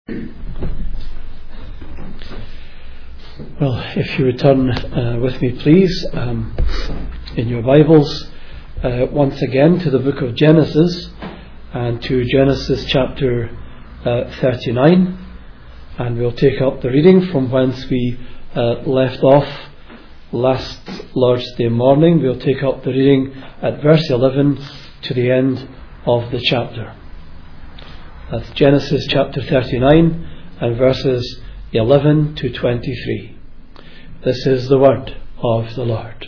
Well, if you return with me, please, in your Bibles, once again to the book of Genesis and to Genesis chapter 39, and we'll take up the reading from whence we left off last Lord's Day morning. We'll take up the reading at verse 11 to the end of the chapter. That's Genesis chapter 39 and verses 11 to 23. This is the word of the Lord.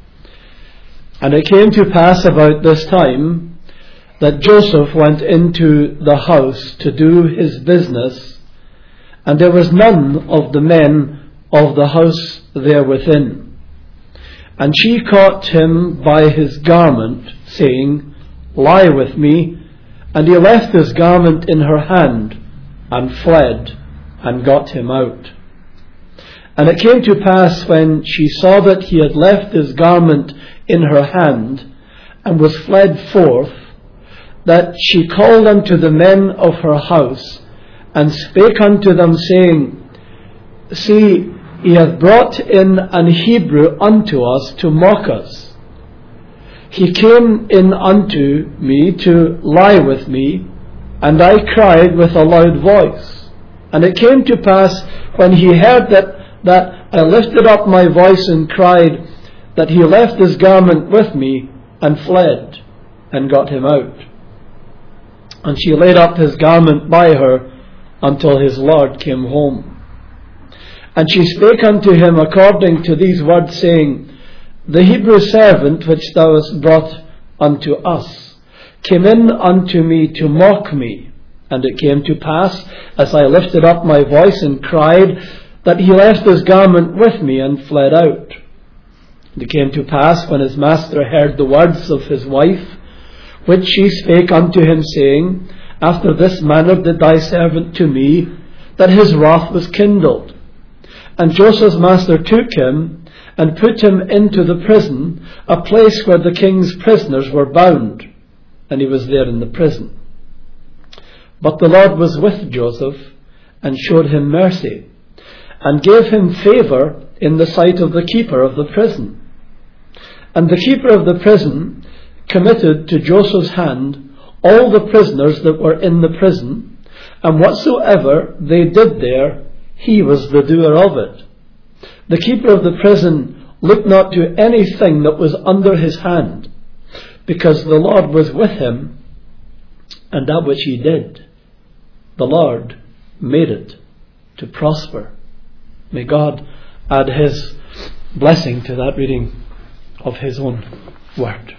And it came to pass about this time that Joseph went into the house to do his business, and there was none of the men of the house there within. And she caught him by his garment, saying, "Lie with me." And he left his garment in her hand, and fled, and got him out. And it came to pass, when she saw that he had left his garment in her hand, and was fled forth, that she called unto the men of her house, and spake unto them, saying, "See, he hath brought in an Hebrew unto us to mock us. He came in unto me to lie with me, and I cried with a loud voice. And it came to pass, when he heard that I lifted up my voice and cried, that he left his garment with me, and fled, and got him out. And she laid up his garment by her, until his Lord came home. And she spake unto him according to these words, saying, The Hebrew servant which thou hast brought unto us came in unto me to mock me. And it came to pass, as I lifted up my voice and cried, that he left his garment with me, and fled out. And it came to pass, when his master heard the words of his wife, which she spake unto him, saying, After this manner did thy servant to me, that his wrath was kindled. And Joseph's master took him, and put him into the prison, a place where the king's prisoners were bound. And he was there in the prison. But the Lord was with Joseph, and showed him mercy, and gave him favour in the sight of the keeper of the prison. And the keeper of the prison committed to Joseph's hand all the prisoners that were in the prison, and whatsoever they did there, he was the doer of it. The keeper of the prison looked not to anything that was under his hand, because the Lord was with him, and that which he did, the Lord made it to prosper. May God add his blessing to that reading of his own word.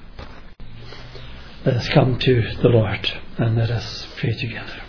Let us come to the Lord, and let us pray together.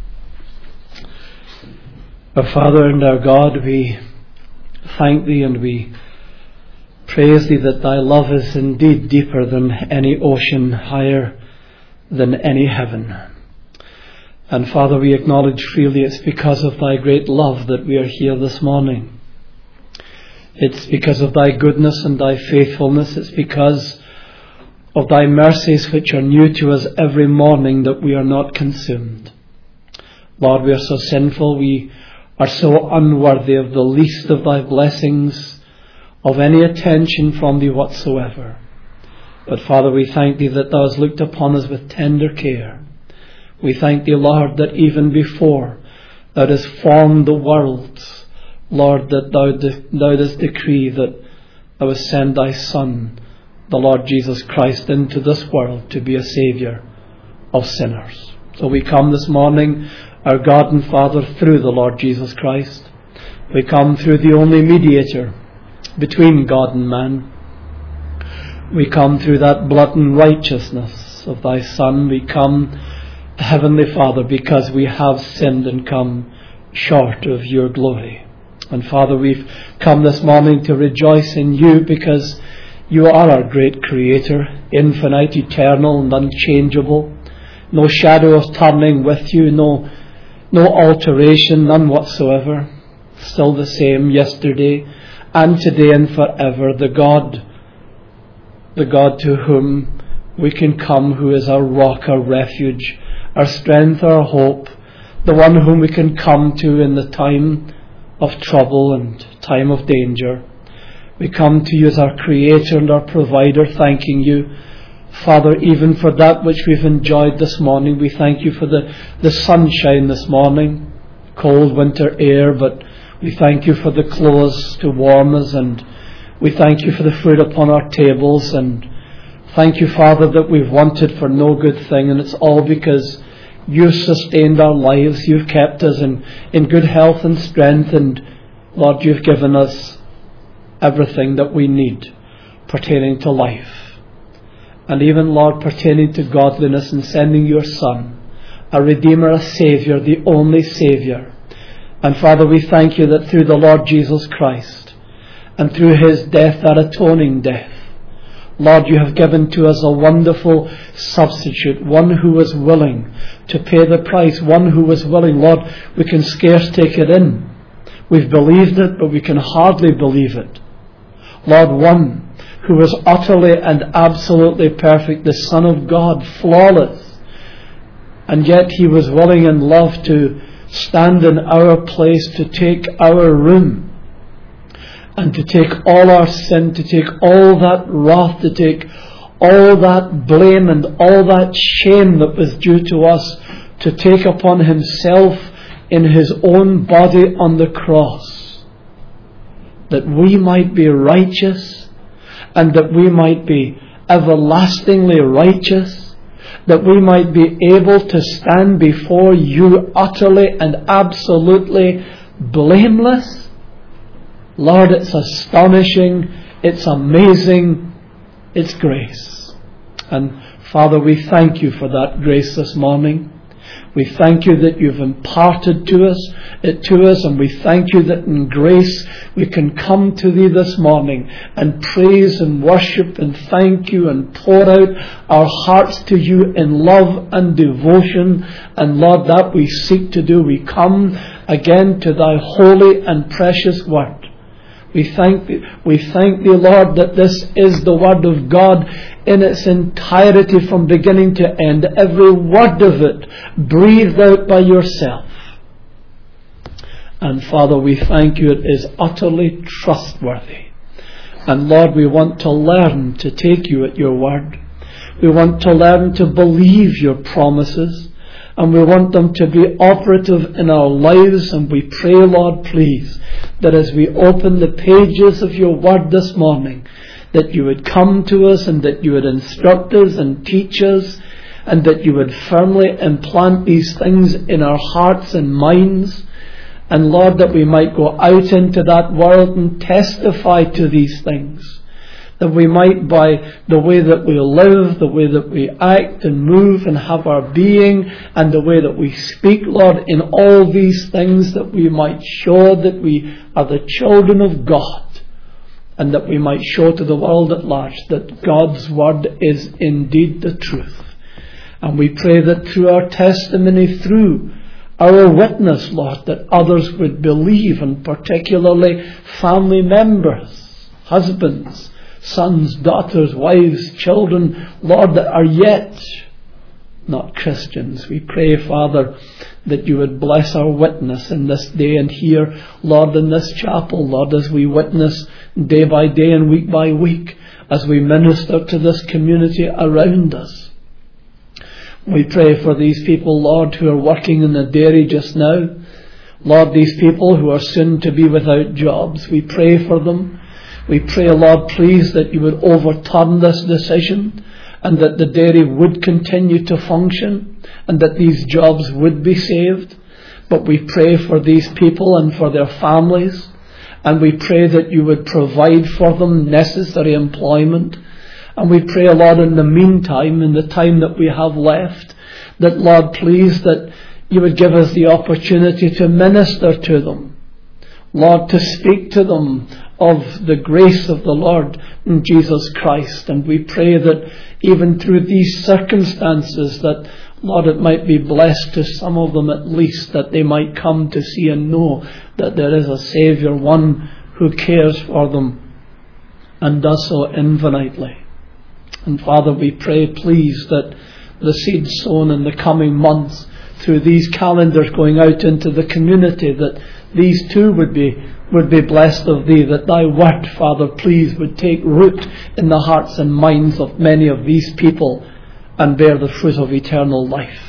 Our Father and our God, we thank thee and we praise thee that thy love is indeed deeper than any ocean, higher than any heaven. And Father, we acknowledge freely it's because of thy great love that we are here this morning. It's because of thy goodness and thy faithfulness. It's because of thy mercies which are new to us every morning that we are not consumed. Lord, we are so sinful, we are so unworthy of the least of thy blessings, of any attention from thee whatsoever. But Father, we thank thee that thou hast looked upon us with tender care. We thank thee, Lord, that even before thou didst form the world, Lord, that thou didst decree that thou wouldst send thy Son, the Lord Jesus Christ, into this world to be a Saviour of sinners. So we come this morning, our God and Father, through the Lord Jesus Christ. We come through the only mediator between God and man. We come through that blood and righteousness of thy Son. We come, Heavenly Father, because we have sinned and come short of your glory. And Father, we've come this morning to rejoice in you, because you are our great Creator, infinite, eternal and unchangeable. No shadow of turning with you, no alteration, none whatsoever. Still the same yesterday and today and forever. The God to whom we can come, who is our rock, our refuge, our strength, our hope, the one whom we can come to in the time of trouble and time of danger. We come to you as our Creator and our Provider, thanking you, Father, even for that which we've enjoyed this morning. We thank you for the sunshine this morning, cold winter air, but we thank you for the clothes to warm us, and we thank you for the food upon our tables, and thank you, Father, that we've wanted for no good thing, and it's all because you've sustained our lives. You've kept us in good health and strength, and Lord, you've given us everything that we need pertaining to life. And even, Lord, pertaining to godliness, and sending your Son, a Redeemer, a Saviour, the only Saviour. And Father, we thank you that through the Lord Jesus Christ, and through his death, that atoning death, Lord, you have given to us a wonderful substitute, one who was willing to pay the price, one who was willing. Lord, we can scarce take it in. We've believed it, but we can hardly believe it. Lord, one who was utterly and absolutely perfect, the Son of God, flawless, and yet he was willing in love to stand in our place, to take our room, and to take all our sin, to take all that wrath, to take all that blame and all that shame that was due to us, to take upon himself in his own body on the cross, that we might be righteous, and that we might be everlastingly righteous, that we might be able to stand before you utterly and absolutely blameless. Lord, it's astonishing, it's amazing, it's grace. And Father, we thank you for that grace this morning. We thank you that you've imparted it to us, and we thank you that in grace we can come to thee this morning and praise and worship and thank you and pour out our hearts to you in love and devotion. And Lord, that we seek to do. We come again to thy holy and precious word. We thank thee, Lord, that this is the word of God in its entirety from beginning to end. Every word of it breathed out by yourself. And Father, we thank you, it is utterly trustworthy. And Lord, we want to learn to take you at your word. We want to learn to believe your promises. And we want them to be operative in our lives. And we pray, Lord, please, that as we open the pages of your word this morning, that you would come to us and that you would instruct us and teach us, and that you would firmly implant these things in our hearts and minds. And Lord, that we might go out into that world and testify to these things. That we might, by the way that we live, the way that we act and move and have our being, and the way that we speak, Lord, in all these things, that we might show that we are the children of God, and that we might show to the world at large that God's word is indeed the truth. And we pray that through our testimony, through our witness, Lord, that others would believe, and particularly family members, husbands, sons, daughters, wives, children, Lord, that are yet not Christians. We pray, Father, that you would bless our witness in this day and here, Lord, in this chapel, Lord, as we witness day by day and week by week, as we minister to this community around us. We pray for these people, Lord, who are working in the dairy just now. Lord, these people who are soon to be without jobs, we pray for them. We pray, Lord, please, that you would overturn this decision, and that the dairy would continue to function, and that these jobs would be saved. But we pray for these people and for their families, and we pray that you would provide for them necessary employment. And we pray, Lord, in the meantime, in the time that we have left, that, Lord, please, that you would give us the opportunity to minister to them. Lord, to speak to them of the grace of the Lord in Jesus Christ. And we pray that even through these circumstances, that, Lord, it might be blessed to some of them at least, that they might come to see and know that there is a Saviour, one who cares for them and does so infinitely. And Father, we pray, please, that the seed sown in the coming months through these calendars going out into the community, that these too would be blessed of Thee, that Thy word, Father, please, would take root in the hearts and minds of many of these people and bear the fruit of eternal life.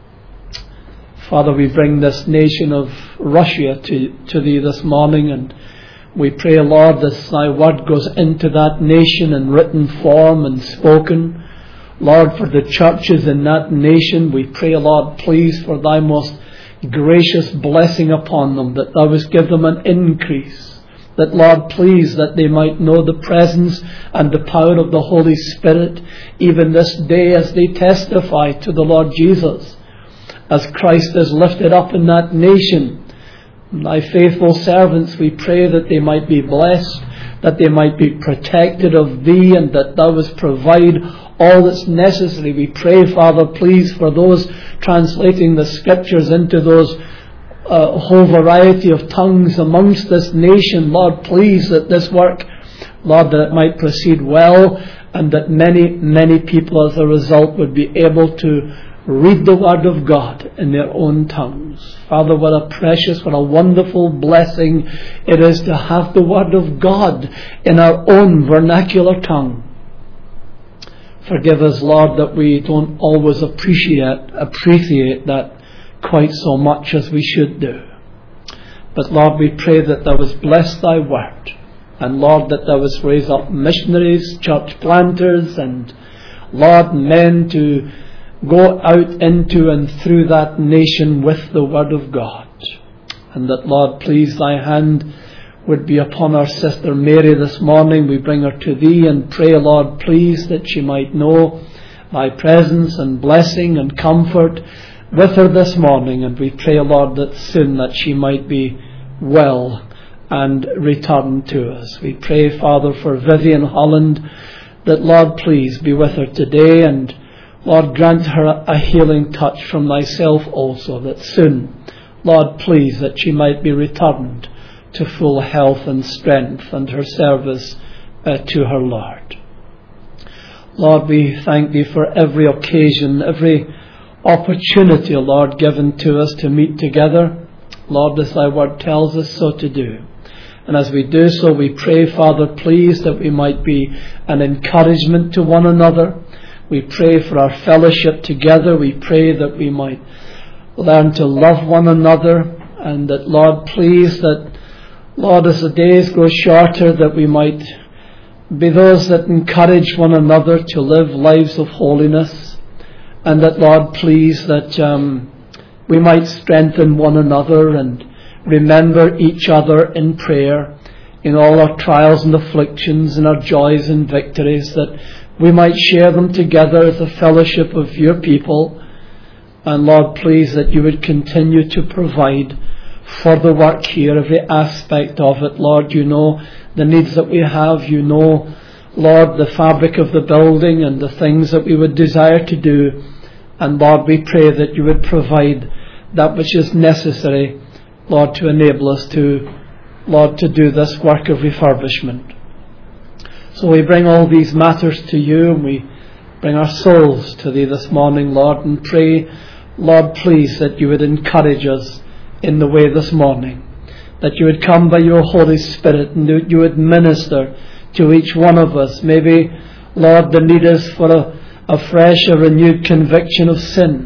Father, we bring this nation of Russia to Thee this morning, and we pray, Lord, as Thy word goes into that nation in written form and spoken, Lord, for the churches in that nation, we pray, Lord, please, for Thy most gracious blessing upon them, that Thou wouldst give them an increase, that, Lord, please, that they might know the presence and the power of the Holy Spirit even this day as they testify to the Lord Jesus, as Christ is lifted up in that nation. Thy faithful servants, we pray that they might be blessed, that they might be protected of Thee, and that Thou wouldst provide all that's necessary. We pray, Father, please, for those translating the Scriptures into those whole variety of tongues amongst this nation. Lord, please, that this work, Lord, that it might proceed well, and that many, many people as a result would be able to read the Word of God in their own tongues. Father, what a precious, what a wonderful blessing it is to have the Word of God in our own vernacular tongue. Forgive us, Lord, that we don't always appreciate that quite so much as we should do. But Lord, we pray that Thou wouldst bless Thy Word, and Lord, that Thou wouldst raise up missionaries, church planters, and Lord, men to go out into and through that nation with the Word of God. And that, Lord, please, Thy hand would be upon our sister Mary this morning. We bring her to Thee and pray, Lord, please, that she might know Thy presence and blessing and comfort with her this morning. And we pray, Lord, that soon that she might be well and return to us. We pray, Father, for Vivian Holland, that, Lord, please be with her today, and Lord, grant her a healing touch from Thyself also, that soon, Lord, please, that she might be returned to full health and strength and her service to her Lord. Lord, we thank Thee for every occasion, every opportunity, Lord, given to us to meet together. Lord, as Thy word tells us so to do. And as we do so, we pray, Father, please, that we might be an encouragement to one another. We pray for our fellowship together. We pray that we might learn to love one another, and that, Lord, please, that, Lord, as the days grow shorter, that we might be those that encourage one another to live lives of holiness, and that, Lord, please, that we might strengthen one another and remember each other in prayer in all our trials and afflictions and our joys and victories, that we might share them together as a fellowship of Your people. And Lord, please, that You would continue to provide for the work here, every aspect of it. Lord, You know the needs that we have. You know, Lord, the fabric of the building and the things that we would desire to do. And Lord, we pray that You would provide that which is necessary, Lord, to enable us to, Lord, to do this work of refurbishment. So we bring all these matters to You, and we bring our souls to Thee this morning, Lord, and pray, Lord, please, that You would encourage us in the way this morning, that You would come by Your Holy Spirit and that You would minister to each one of us. Maybe, Lord, the need is for a fresh, a renewed conviction of sin.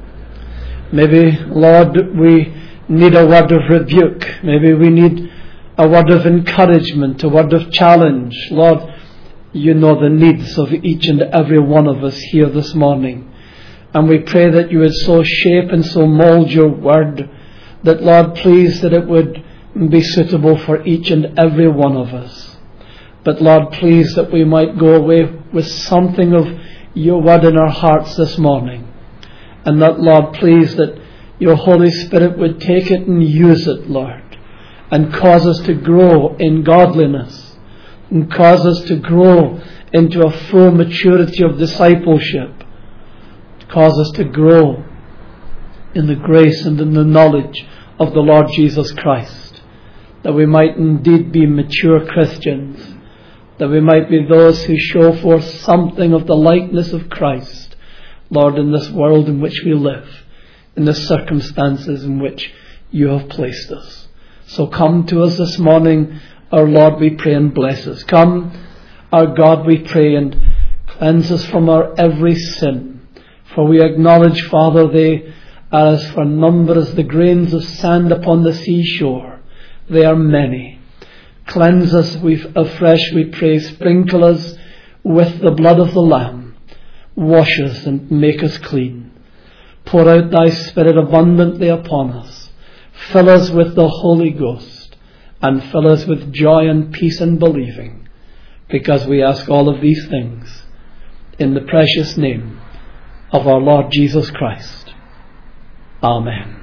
Maybe, Lord, we need a word of rebuke. Maybe we need a word of encouragement, a word of challenge. Lord, You know the needs of each and every one of us here this morning. And we pray that You would so shape and so mould Your word, that, Lord, please, that it would be suitable for each and every one of us. But, Lord, please, that we might go away with something of Your word in our hearts this morning. And that, Lord, please, that Your Holy Spirit would take it and use it, Lord, and cause us to grow in godliness, and cause us to grow into a full maturity of discipleship, cause us to grow in the grace and in the knowledge of the Lord Jesus Christ, that we might indeed be mature Christians, that we might be those who show forth something of the likeness of Christ, Lord, in this world in which we live. in the circumstances in which you have placed us. So come to us this morning, our Lord, we pray, and bless us. Come, our God, we pray, and cleanse us from our every sin. For we acknowledge, Father, they are as for number as the grains of sand upon the seashore. They are many. Cleanse us afresh, we pray. Sprinkle us with the blood of the Lamb. Wash us and make us clean. Pour out thy Spirit abundantly upon us. Fill us with the Holy Ghost, and fill us with joy and peace and believing, because we ask all of these things in the precious name of our Lord Jesus Christ. Amen.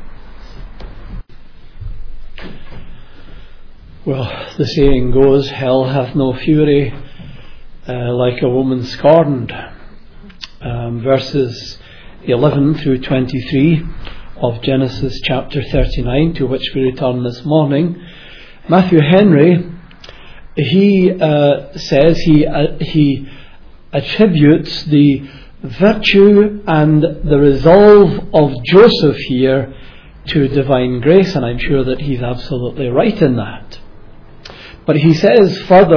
Well, the saying goes, hell hath no fury like a woman scorned. Verses 11 through 23 of Genesis chapter 39, to which we return this morning. Matthew Henry, he says he attributes the virtue and the resolve of Joseph here to divine grace, and I'm sure that he's absolutely right in that. But he says further,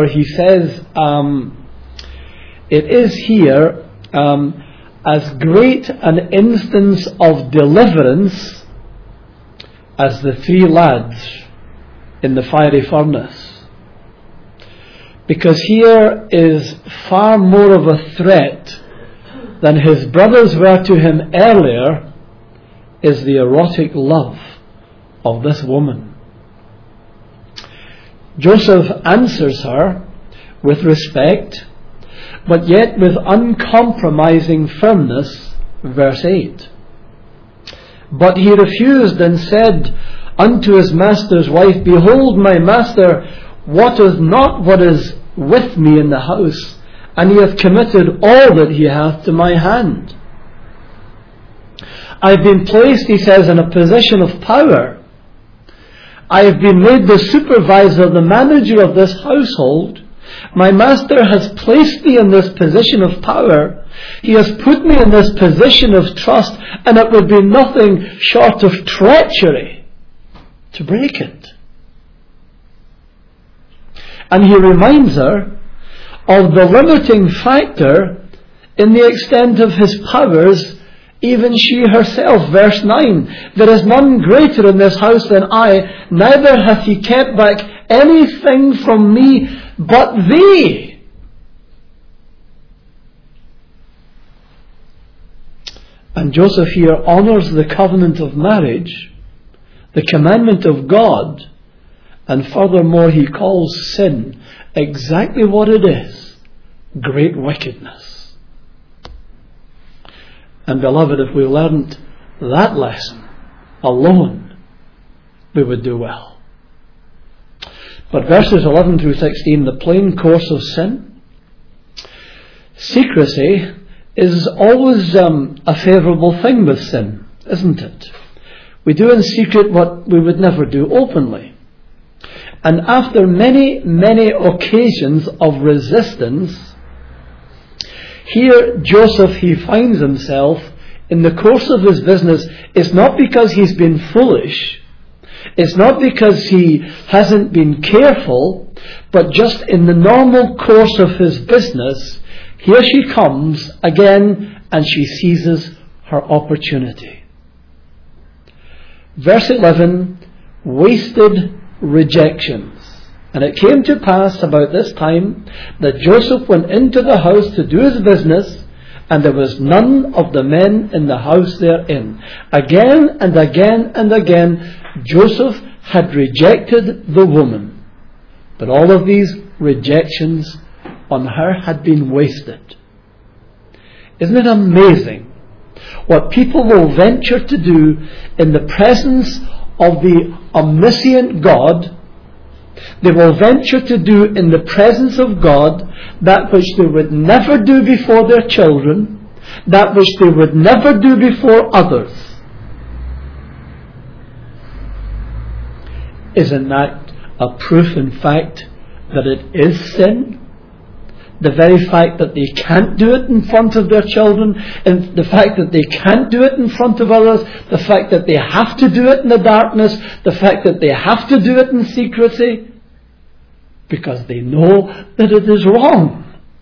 it is here as great an instance of deliverance as the three lads in the fiery furnace. Because here is far more of a threat than his brothers were to him earlier, is the erotic love of this woman. Joseph answers her with respect, but yet with uncompromising firmness. Verse 8. But he refused and said unto his master's wife, Behold, my master wotteth not what is with me in the house, and he hath committed all that he hath to my hand. I've been placed, he says, in a position of power. I have been made the supervisor, the manager of this household. My master has placed me in this position of power. He has put me in this position of trust, and it would be nothing short of treachery to break it. And he reminds her of the limiting factor in the extent of his powers, even she herself. Verse 9, there is none greater in this house than I, neither hath he kept back anything from me but thee. And Joseph here honours the covenant of marriage, the commandment of God, and furthermore he calls sin exactly what it is: great wickedness. And beloved, if we learned that lesson alone, we would do well. But verses 11 through 16, the plain course of sin. Secrecy is always a favourable thing with sin, isn't it? We do in secret what we would never do openly. And after many, many occasions of resistance, here Joseph, he finds himself in the course of his business. It's not because he's been foolish, it's not because he hasn't been careful, but just in the normal course of his business, here she comes again and she seizes her opportunity. Verse 11, wasted rejections. And it came to pass about this time that Joseph went into the house to do his business, and there was none of the men in the house therein. Again and again and again, Joseph had rejected the woman. But all of these rejections on her had been wasted. Isn't it amazing what people will venture to do in the presence of the omniscient God? They will venture to do in the presence of God that which they would never do before their children, that which they would never do before others. Isn't that a proof, in fact, that it is sin? the very fact that they can't do it in front of their children, and the fact that they can't do it in front of others, the fact that they have to do it in the darkness, the fact that they have to do it in secrecy, because they know that it is wrong.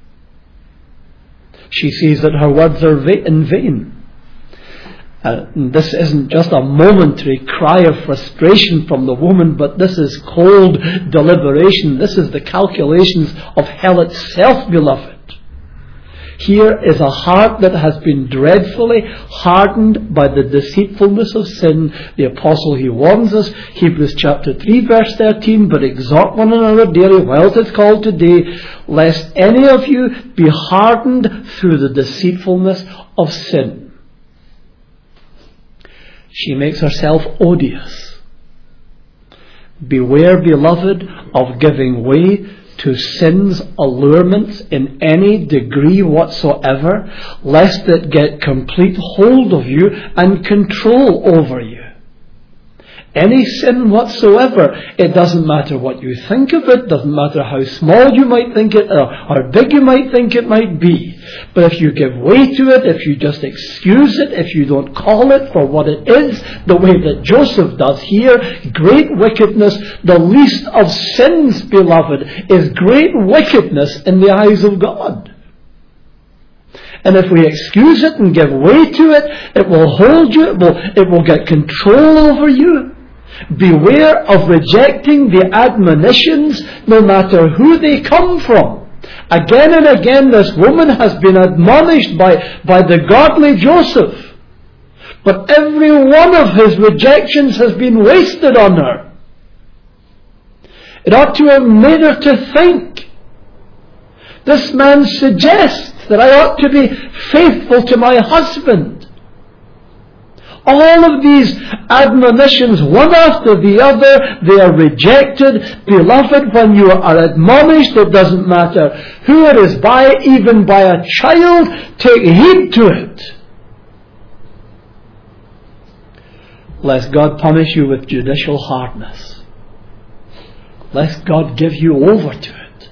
She sees that her words are in vain. This isn't just a momentary cry of frustration from the woman, but this is cold deliberation. This is the calculations of hell itself, beloved. Here is a heart that has been dreadfully hardened by the deceitfulness of sin. The apostle, he warns us, Hebrews chapter 3 verse 13, but exhort one another daily while it is called today, lest any of you be hardened through the deceitfulness of sin. She makes herself odious. Beware, beloved, of giving way to sin's allurements in any degree whatsoever, lest it get complete hold of you and control over you. Any sin whatsoever, it doesn't matter what you think of it, doesn't matter how small you might think it or how big you might think it might be. But if you give way to it, if you just excuse it, if you don't call it for what it is, the way that Joseph does here, great wickedness, the least of sins, beloved, is great wickedness in the eyes of God. And if we excuse it and give way to it, it will hold you, it will get control over you. Beware of rejecting the admonitions, no matter who they come from. Again and again, this woman has been admonished by the godly Joseph. But every one of his rejections has been wasted on her. It ought to have made her to think. This man suggests that I ought to be faithful to my husband. All of these admonitions, one after the other, they are rejected. Beloved, when you are admonished, it doesn't matter who it is by, even by a child, take heed to it. Lest God punish you with judicial hardness. Lest God give you over to it.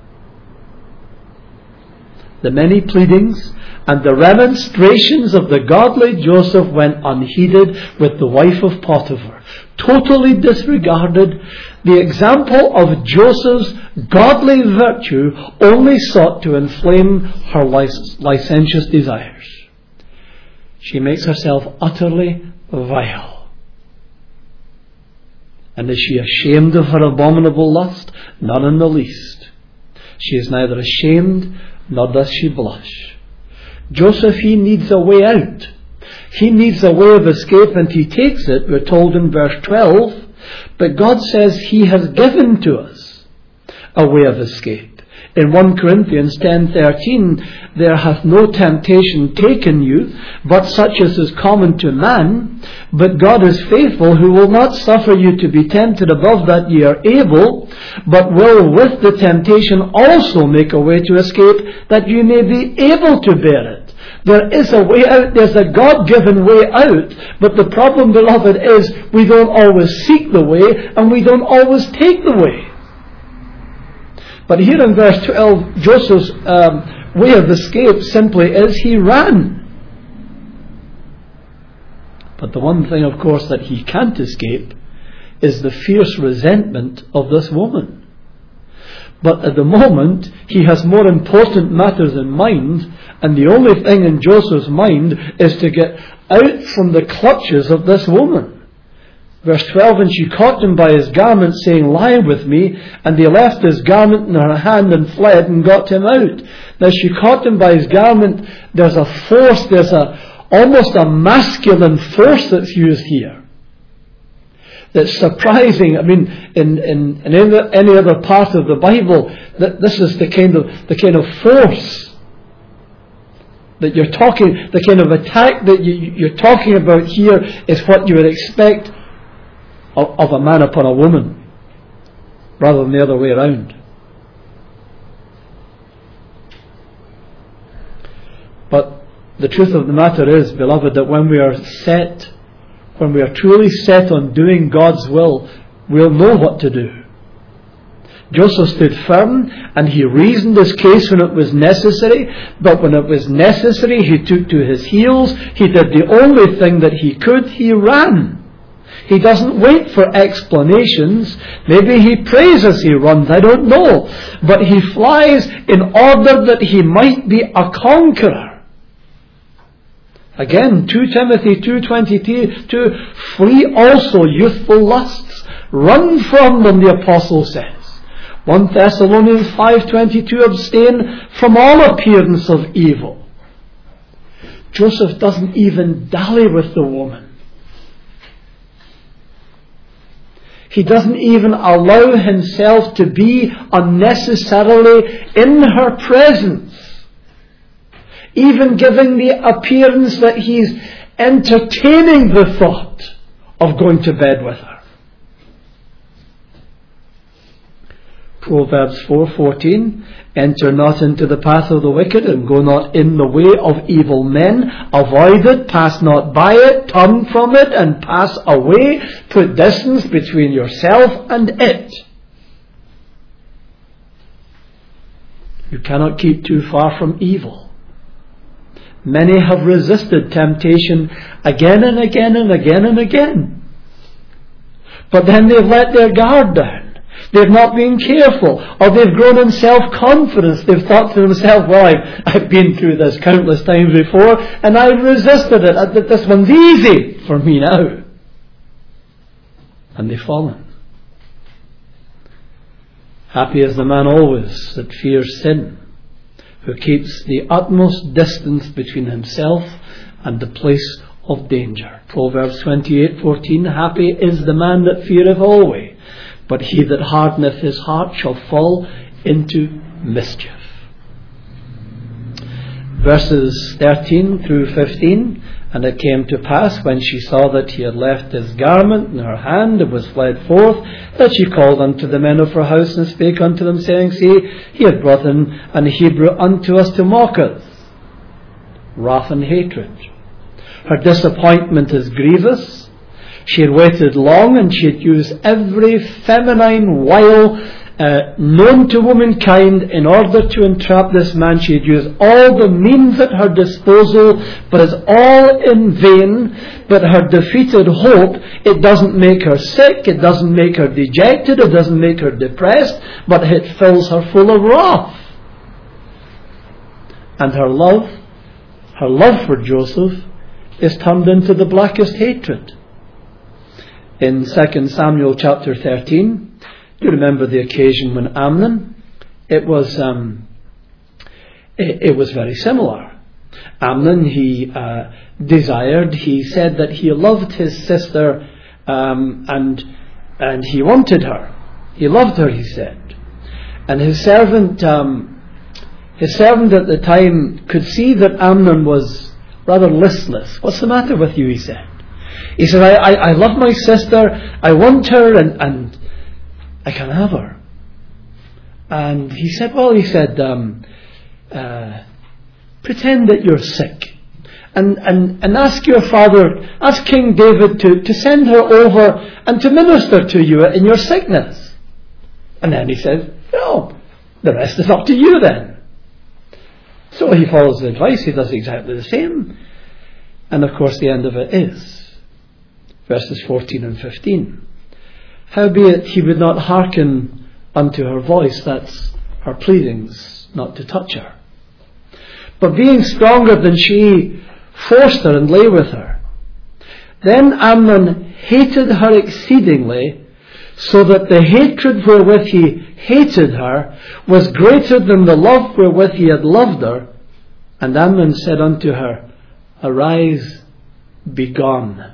The many pleadings and the remonstrations of the godly Joseph went unheeded with the wife of Potiphar, totally disregarded. The example of Joseph's godly virtue only sought to inflame her licentious desires. She makes herself utterly vile. And is she ashamed of her abominable lust? Not in the least. She is neither ashamed nor does she blush. Joseph, he needs a way out. He needs a way of escape, and he takes it, we're told in verse 12. But God says he has given to us a way of escape. In 1 Corinthians 10:13, there hath no temptation taken you, but such as is common to man. But God is faithful, who will not suffer you to be tempted above that ye are able, but will with the temptation also make a way to escape, that you may be able to bear it. There is a way out. There's a God-given way out. But the problem, beloved, is we don't always seek the way, and we don't always take the way. But here in verse 12, Joseph's way of escape simply is he ran. But the one thing, of course, that he can't escape is the fierce resentment of this woman. But at the moment, he has more important matters in mind, and the only thing in Joseph's mind is to get out from the clutches of this woman. Verse 12, and she caught him by his garment, saying, lie with me. And he left his garment in her hand and fled and got him out. Now she caught him by his garment. There's a force, there's almost a masculine force that's used here. That's surprising. I mean, in any other part of the Bible, that this is the kind of force that you're talking, the kind of attack that you're talking about here is what you would expect of a man upon a woman, rather than the other way around. But the truth of the matter is, beloved, that when we are truly set on doing God's will, we'll know what to do. Joseph stood firm, and he reasoned his case when it was necessary, but when it was necessary, he took to his heels. He did the only thing that he could. He ran. He doesn't wait for explanations. Maybe he prays as he runs, I don't know. But he flies in order that he might be a conqueror. Again, 2 Timothy 2:22, flee also youthful lusts. Run from them, the apostle says. 1 Thessalonians 5:22, abstain from all appearance of evil. Joseph doesn't even dally with the woman. He doesn't even allow himself to be unnecessarily in her presence, even giving the appearance that he's entertaining the thought of going to bed with her. Proverbs 4:14, enter not into the path of the wicked, and go not in the way of evil men. Avoid it, pass not by it, turn from it, and pass away. Put distance between yourself and it. You cannot keep too far from evil. Many have resisted temptation again and again and again and again. But then they've let their guard down. They've not been careful, or they've grown in self-confidence. They've thought to themselves, well, I've been through this countless times before, and I've resisted it. This one's easy for me now. And they've fallen. Happy is the man always that fears sin, who keeps the utmost distance between himself and the place of danger. Proverbs 28:14, happy is the man that feareth always, but he that hardeneth his heart shall fall into mischief. Verses 13 through 15, and it came to pass, when she saw that he had left his garment in her hand, and was fled forth, that she called unto the men of her house, and spake unto them, saying, see, he hath brought in an Hebrew unto us to mock us. Wrath and hatred. Her disappointment is grievous. She had waited long, and she had used every feminine wile known to womankind in order to entrap this man. She had used all the means at her disposal, but it's all in vain. But her defeated hope, it doesn't make her sick, it doesn't make her dejected, it doesn't make her depressed, but it fills her full of wrath. And her love for Joseph is turned into the blackest hatred. In 2 Samuel chapter 13, you remember the occasion when Amnon, it was very similar. Amnon, he said that he loved his sister, and he wanted her. He loved her, he said. And his servant at the time could see that Amnon was rather listless. What's the matter with you, he said. He said, I love my sister, I want her, and I can have her. And he said, pretend that you're sick, and ask your father, ask King David to send her over and to minister to you in your sickness. And then he said, no, the rest is up to you then. So he follows the advice, he does exactly the same. And of course the end of it is verses 14 and 15. Howbeit he would not hearken unto her voice, that's her pleadings, not to touch her. But being stronger than she, forced her and lay with her. Then Amnon hated her exceedingly, so that the hatred wherewith he hated her was greater than the love wherewith he had loved her. And Amnon said unto her, arise, be gone.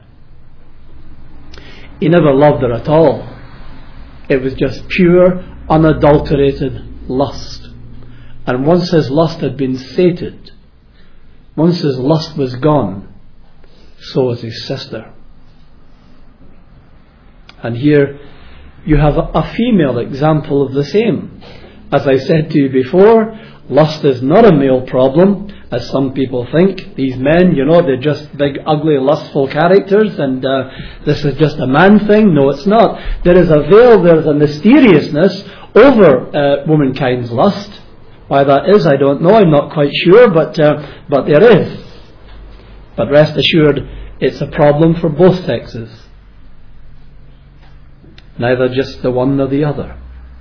He never loved her at all. It was just pure, unadulterated lust. And once his lust had been sated, once his lust was gone, so was his sister. And here you have a female example of the same. As I said to you before, lust is not a male problem, as some people think. These men, they're just big, ugly, lustful characters, and this is just a man thing. No, it's not. There is a veil, there's a mysteriousness over womankind's lust. Why that is, I don't know. I'm not quite sure, but there is. But rest assured, it's a problem for both sexes. Neither just the one nor the other.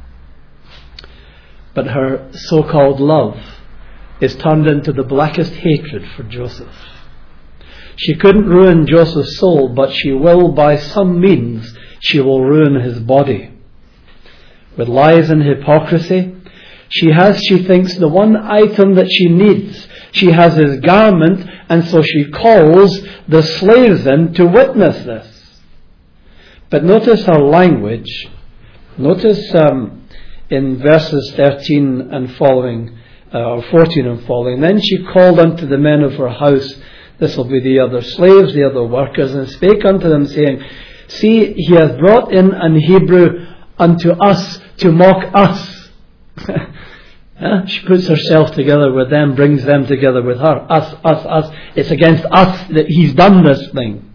But her so-called love is turned into the blackest hatred for Joseph. She couldn't ruin Joseph's soul, but she will, by some means, she will ruin his body. With lies and hypocrisy, she thinks, the one item that she needs. She has his garment, and so she calls the slaves in to witness this. But notice her language. Notice in verses 13 and following, or 14 and following, then she called unto the men of her house, this will be the other slaves, the other workers, and spake unto them, saying, See, he hath brought in an Hebrew unto us to mock us. She puts herself together with them, brings them together with her. Us. It's against us that he's done this thing.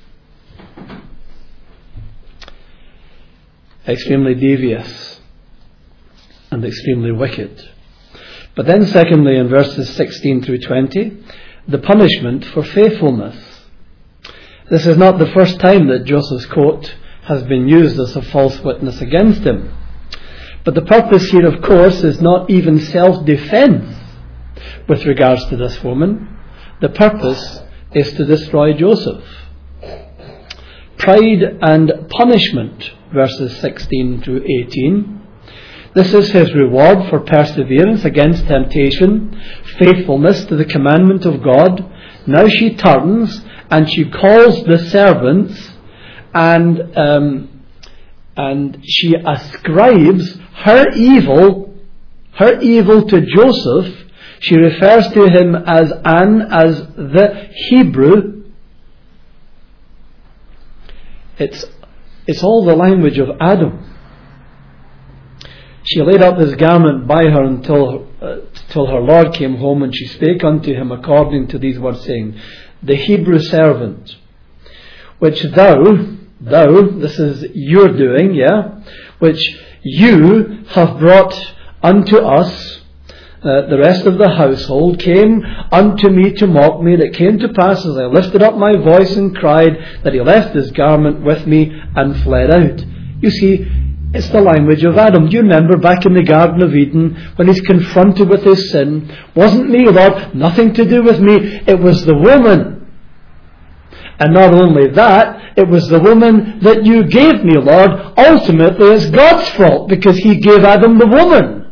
Extremely devious and extremely wicked. But then secondly, in verses 16 through 20, the punishment for faithfulness. This is not the first time that Joseph's coat has been used as a false witness against him. But the purpose here, of course, is not even self-defense with regards to this woman. The purpose is to destroy Joseph. Pride and punishment, verses 16 through 18. This is his reward for perseverance against temptation, faithfulness to the commandment of God. Now she turns and she calls the servants and she ascribes her evil to Joseph. She refers to him as the Hebrew. It's all the language of Adam. She laid up his garment by her until her Lord came home, and she spake unto him according to these words, saying, The Hebrew servant, which thou, this is your doing, which you have brought unto us, the rest of the household, came unto me to mock me. That came to pass as I lifted up my voice and cried, that he left his garment with me and fled out. You see, it's the language of Adam. Do you remember back in the Garden of Eden when he's confronted with his sin? Wasn't me, Lord, nothing to do with me. It was the woman. And not only that, it was the woman that you gave me, Lord. Ultimately, it's God's fault because he gave Adam the woman.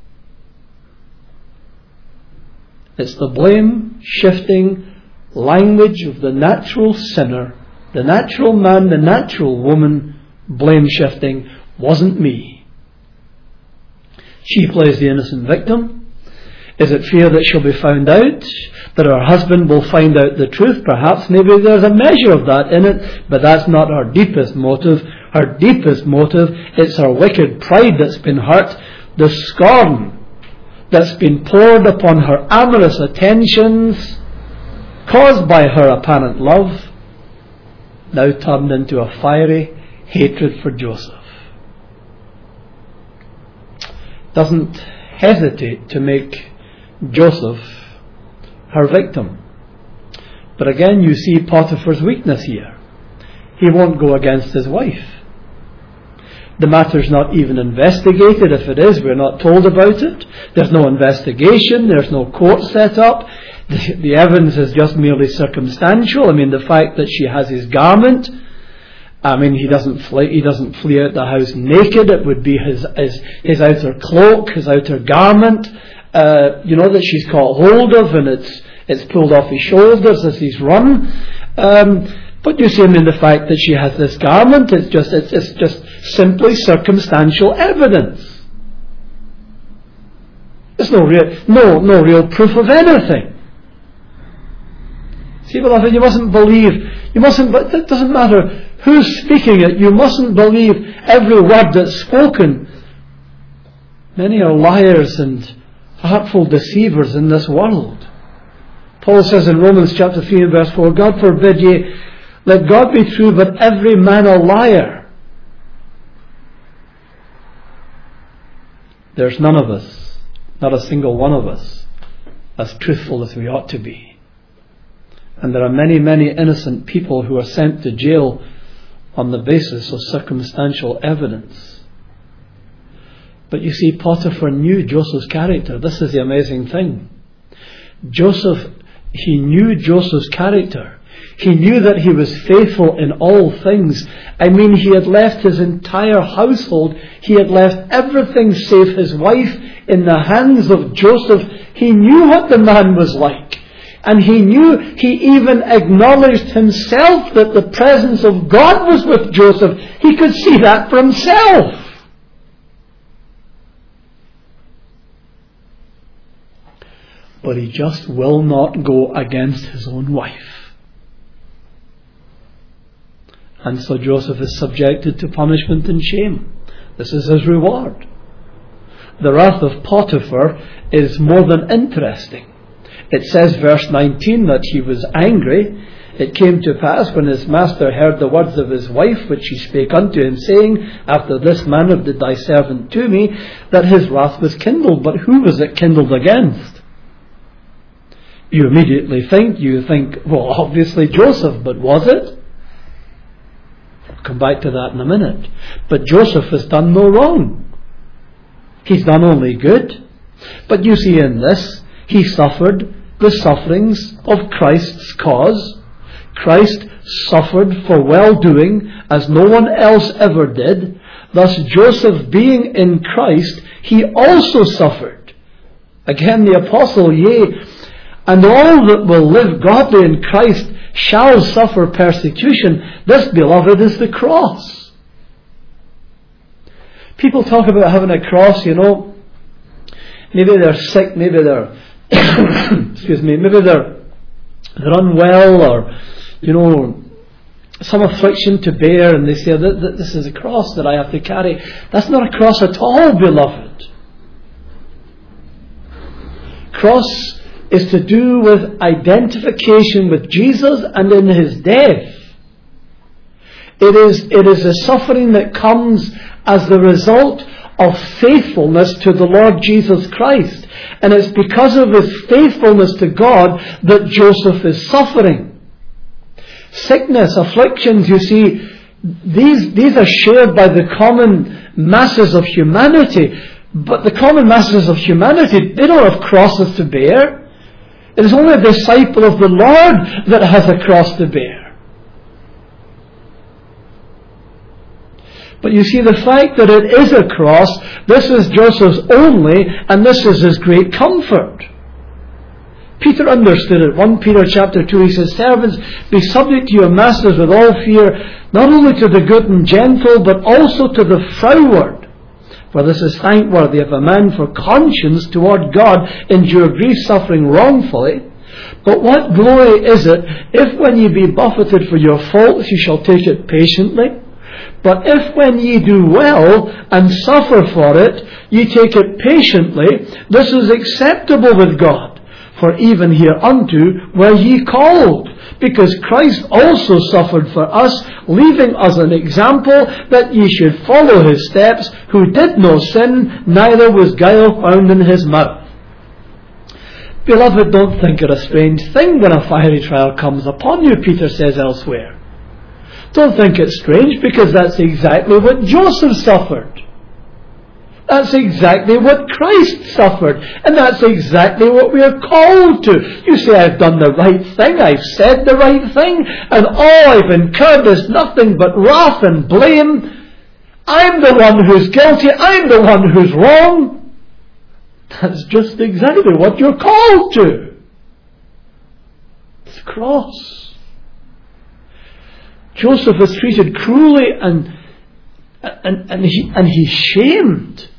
It's the blame-shifting language of the natural sinner, the natural man, the natural woman, blame-shifting. Wasn't me. She plays the innocent victim. Is it fear that she'll be found out? That her husband will find out the truth? Perhaps, maybe there's a measure of that in it, but that's not her deepest motive. Her deepest motive, it's her wicked pride that's been hurt, the scorn that's been poured upon her amorous attentions, caused by her apparent love, now turned into a fiery hatred for Joseph. Doesn't hesitate to make Joseph her victim. But again, you see Potiphar's weakness here. He won't go against his wife. The matter's not even investigated. If it is, we're not told about it. There's no investigation. There's no court set up. The evidence is just merely circumstantial. I mean, the fact that she has his garment, I mean, he doesn't flee out the house naked. It would be his outer cloak, his outer garment, that she's caught hold of, and it's pulled off his shoulders as he's run. But you see, I mean, the fact that she has this garment, it's just simply circumstantial evidence. There's no real proof of anything. See, beloved, you mustn't believe. But it doesn't matter who's speaking it. You mustn't believe every word that's spoken. Many are liars and artful deceivers in this world. Paul says in Romans chapter 3 and verse 4, God forbid ye, let God be true, but every man a liar. there's none of us, not a single one of us, as truthful as we ought to be. And there are many, many innocent people who are sent to jail on the basis of circumstantial evidence. But you see, Potiphar knew Joseph's character. This is the amazing thing. He knew Joseph's character. He knew that he was faithful in all things. I mean, he had left his entire household. He had left everything save his wife in the hands of Joseph. He knew what the man was like. And he even acknowledged himself that the presence of God was with Joseph. He could see that for himself. But he just will not go against his own wife. And so Joseph is subjected to punishment and shame. This is his reward. The wrath of Potiphar is more than interesting. It says, verse 19, that he was angry. It came to pass, when his master heard the words of his wife, which she spake unto him, saying, After this manner did thy servant to me, that his wrath was kindled. But who was it kindled against? You immediately think, well, obviously Joseph, but was it? I'll come back to that in a minute. But Joseph has done no wrong. He's done only good. But you see, in this, he suffered the sufferings of Christ's cause. Christ suffered for well-doing as no one else ever did. Thus Joseph, being in Christ, he also suffered. Again the apostle, yea, and all that will live godly in Christ shall suffer persecution. This, beloved, is the cross. People talk about having a cross, Maybe they're sick, maybe they're maybe they're unwell, or some affliction to bear, and they say that this is a cross that I have to carry. That's not a cross at all, beloved. Cross is to do with identification with Jesus and in his death. It is a suffering that comes as the result of faithfulness to the Lord Jesus Christ. And it's because of his faithfulness to God that Joseph is suffering. Sickness, afflictions, you see, these are shared by the common masses of humanity. But the common masses of humanity, they don't have crosses to bear. It is only a disciple of the Lord that has a cross to bear. But you see, the fact that it is a cross, this is Joseph's only, and this is his great comfort. Peter understood it. 1 Peter chapter 2, he says, Servants, be subject to your masters with all fear, not only to the good and gentle, but also to the froward. For this is thankworthy, if a man for conscience toward God endure grief suffering wrongfully. But what glory is it, if when ye be buffeted for your faults, ye shall take it patiently? But if when ye do well and suffer for it, ye take it patiently, this is acceptable with God. For even hereunto were ye called, because Christ also suffered for us, leaving us an example that ye should follow his steps, who did no sin, neither was guile found in his mouth. Beloved, don't think it a strange thing when a fiery trial comes upon you, Peter says elsewhere. Don't think it's strange, because that's exactly what Joseph suffered. That's exactly what Christ suffered. And that's exactly what we are called to. You say, I've done the right thing, I've said the right thing, and all I've incurred is nothing but wrath and blame. I'm the one who's guilty, I'm the one who's wrong. That's just exactly what you're called to. It's the cross. Joseph was treated cruelly and he's shamed.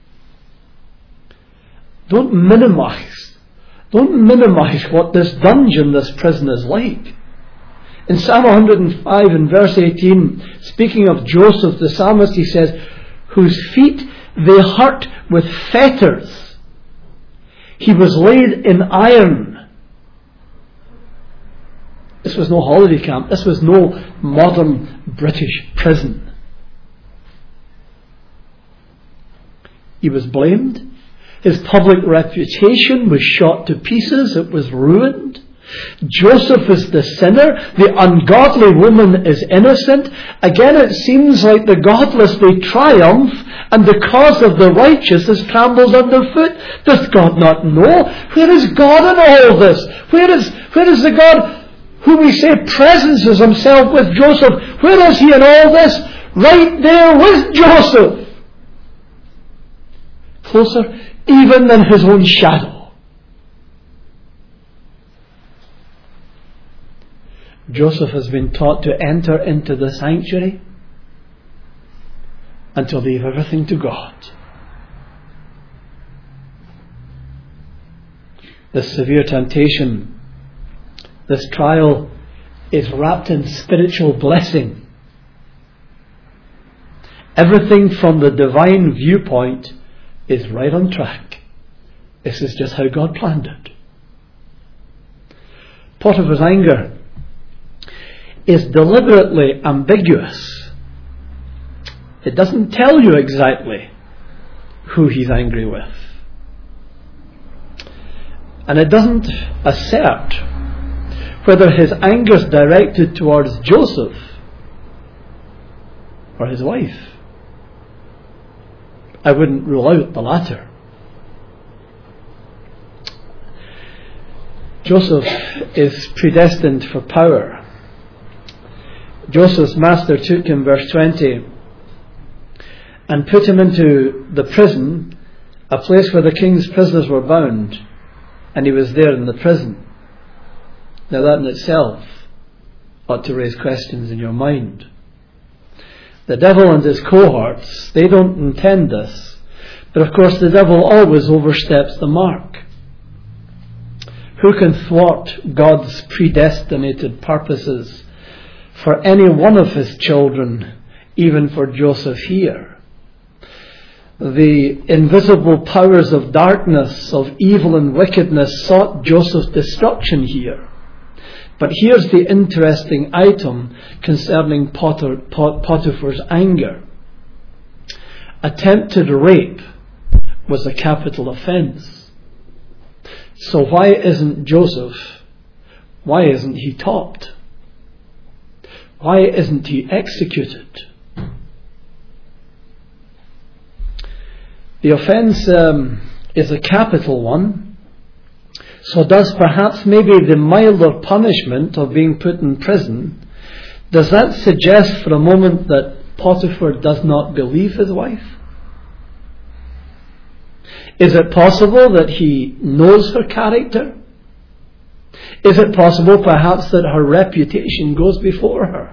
Don't minimize what this dungeon, this prison is like. In Psalm 105 in verse 18, speaking of Joseph, the psalmist, he says, whose feet they hurt with fetters. He was laid in iron. This was no holiday camp. This was no modern British prison. He was blamed. His public reputation was shot to pieces. It was ruined. Joseph is the sinner. The ungodly woman is innocent. Again, it seems like the godless, they triumph, and the cause of the righteous is trampled underfoot. Does God not know? Where is God in all this? Where is the God who we say presences himself with Joseph? Where is he in all this? Right there with Joseph. Closer even than his own shadow. Joseph has been taught to enter into the sanctuary and to leave everything to God. This severe temptation, this trial, is wrapped in spiritual blessing. Everything from the divine viewpoint is right on track. This is just how God planned it. Potiphar's anger is deliberately ambiguous. It doesn't tell you exactly who he's angry with. And it doesn't assert whether his anger is directed towards Joseph or his wife. I wouldn't rule out the latter. Joseph is predestined for power. Joseph's master took him, verse 20, and put him into the prison, a place where the king's prisoners were bound, and he was there in the prison. Now that in itself ought to raise questions in your mind. The devil and his cohorts, they don't intend this. But of course the devil always oversteps the mark. Who can thwart God's predestinated purposes for any one of his children, even for Joseph here? The invisible powers of darkness, of evil and wickedness, sought Joseph's destruction here. But here's the interesting item concerning Potiphar's anger. Attempted rape was a capital offence. So why isn't he topped? Why isn't he executed? The offence is a capital one. So does perhaps maybe the milder punishment of being put in prison, does that suggest for a moment that Potiphar does not believe his wife? Is it possible that he knows her character? Is it possible perhaps that her reputation goes before her?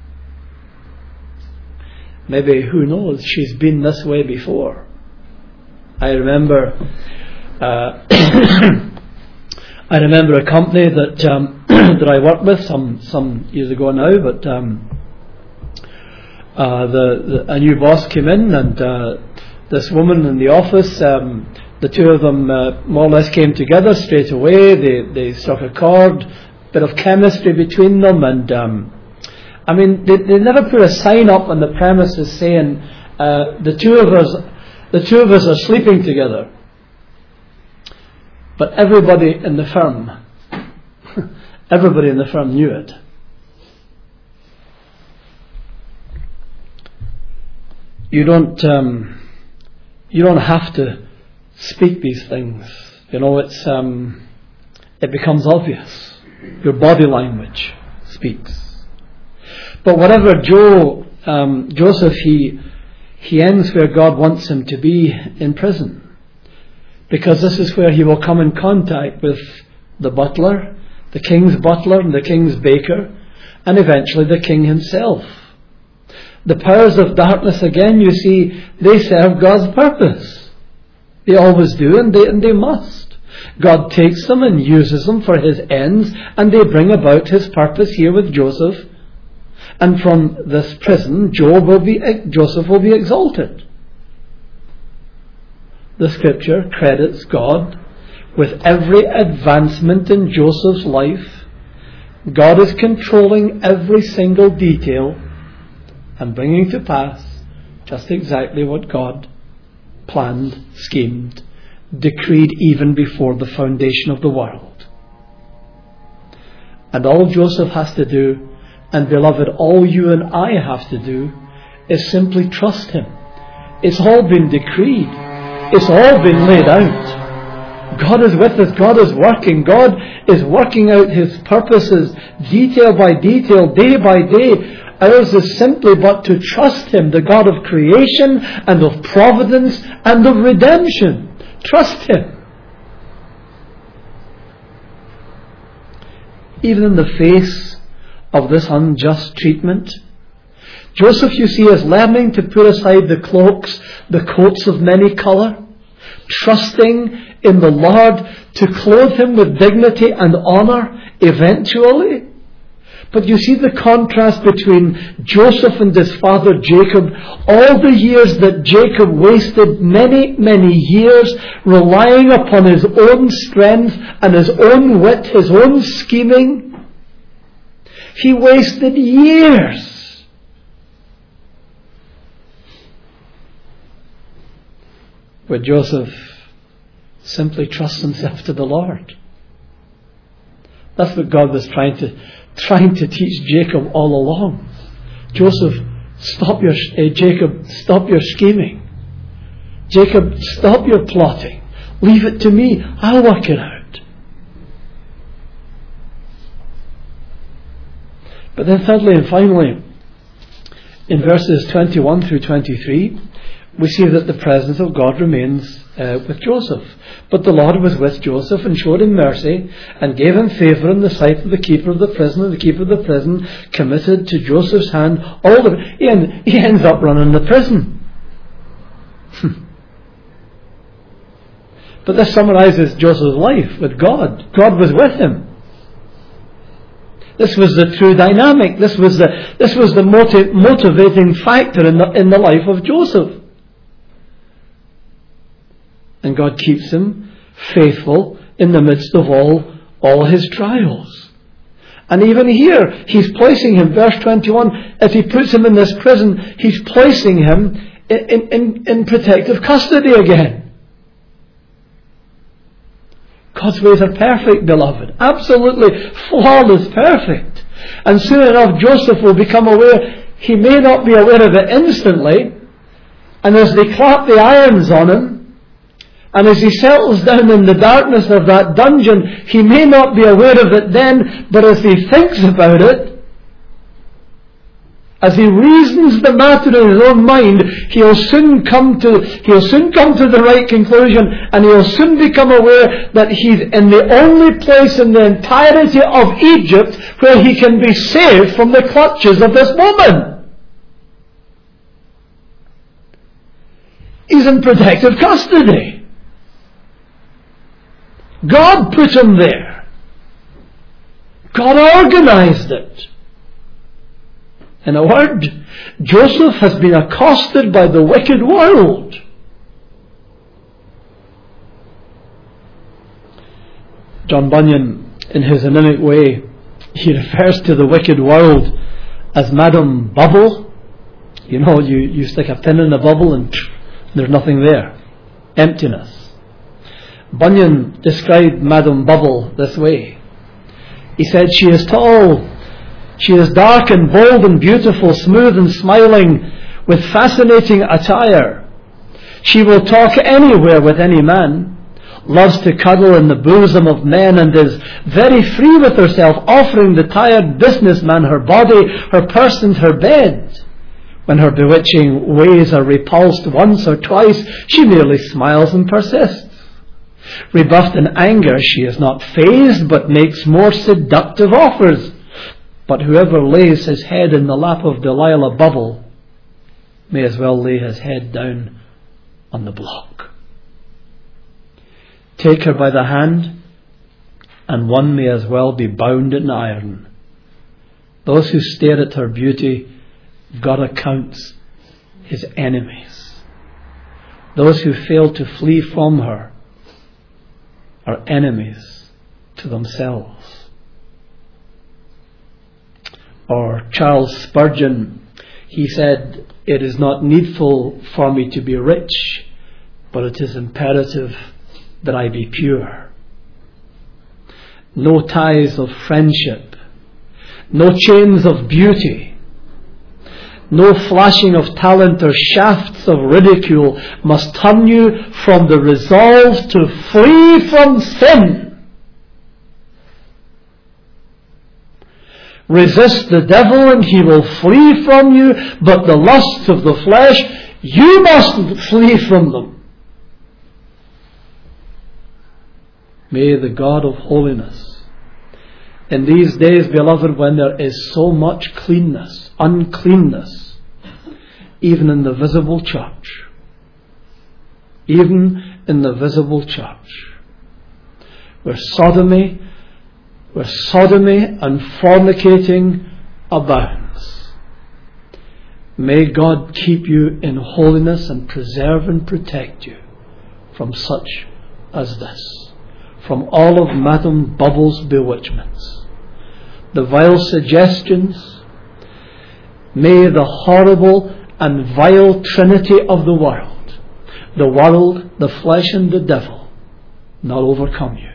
Maybe, who knows, she's been this way before. I remember a company that that I worked with some years ago now, but a new boss came in, and this woman in the office, the two of them more or less came together straight away. They struck a chord, bit of chemistry between them, and I mean they never put a sign up on the premises saying the two of us are sleeping together. But everybody in the firm knew it. You don't have to speak these things. You know, it becomes obvious. Your body language speaks. But whatever Joseph, he ends where God wants him to be, in prison. Because this is where he will come in contact with the butler, the king's butler and the king's baker, and eventually the king himself. The powers of darkness, again, you see, they serve God's purpose. They always do, and they must. God takes them and uses them for his ends, and they bring about his purpose here with Joseph. And from this prison, Joseph will be exalted. The scripture credits God with every advancement in Joseph's life. God is controlling every single detail and bringing to pass just exactly what God planned, schemed, decreed even before the foundation of the world. And all Joseph has to do, and beloved, all you and I have to do, is simply trust him. It's all been decreed. It's all been laid out. God is with us. God is working. God is working out his purposes detail by detail, day by day. Ours is simply but to trust him, the God of creation and of providence and of redemption. Trust him. Even in the face of this unjust treatment, Joseph, you see, is learning to put aside the cloaks, the coats of many colour, trusting in the Lord to clothe him with dignity and honour eventually. But you see the contrast between Joseph and his father Jacob. All the years that Jacob wasted, many, many years, relying upon his own strength and his own wit, his own scheming. He wasted years. Where Joseph simply trusts himself to the Lord. That's what God was trying to teach Jacob all along. Jacob, stop your scheming. Jacob, stop your plotting. Leave it to me. I'll work it out. But then thirdly and finally, in verses 21 through 23, we see that the presence of God remains with Joseph. But the Lord was with Joseph and showed him mercy and gave him favour in the sight of the keeper of the prison. And the keeper of the prison committed to Joseph's hand all the... He ends up running the prison. But this summarises Joseph's life with God. God was with him. This was the true dynamic. This was the motivating factor in the life of Joseph. And God keeps him faithful in the midst of all his trials. And even here, he's placing him, verse 21, as he puts him in this prison, he's placing him in protective custody again. God's ways are perfect, beloved. Absolutely flawless, perfect. And soon enough, Joseph will become aware. He may not be aware of it instantly. And as they clap the irons on him, and as he settles down in the darkness of that dungeon, he may not be aware of it then, but as he thinks about it, as he reasons the matter in his own mind, he'll soon come to the right conclusion, and he'll soon become aware that he's in the only place in the entirety of Egypt where he can be saved from the clutches of this woman. He's in protective custody. God put him there. God organised it. In a word, Joseph has been accosted by the wicked world. John Bunyan, in his anemic way, he refers to the wicked world as Madam Bubble. You know, you stick a pin in a bubble and there's nothing there. Emptiness. Bunyan described Madam Bubble this way. He said, she is tall, she is dark and bold and beautiful, smooth and smiling, with fascinating attire. She will talk anywhere with any man, loves to cuddle in the bosom of men, and is very free with herself, offering the tired businessman her body, her purse and her bed. When her bewitching ways are repulsed once or twice, she merely smiles and persists. Rebuffed in anger, she is not fazed, but makes more seductive offers. But whoever lays his head in the lap of Delilah Bubble may as well lay his head down on the block. Take her by the hand, and one may as well be bound in iron. Those who stare at her beauty, God accounts his enemies. Those who fail to flee from her are enemies to themselves. Or Charles Spurgeon, he said, it is not needful for me to be rich, but it is imperative that I be pure. No ties of friendship, no chains of beauty, no flashing of talent or shafts of ridicule must turn you from the resolve to flee from sin. Resist the devil and he will flee from you, but the lusts of the flesh, you must flee from them. May the God of holiness, in these days, beloved, when there is so much uncleanness, even in the visible church, where sodomy and fornicating abounds, may God keep you in holiness and preserve and protect you from such as this, from all of Madam Bubble's bewitchments, the vile suggestions. May the horrible and vile trinity of the world, the flesh and the devil, not overcome you.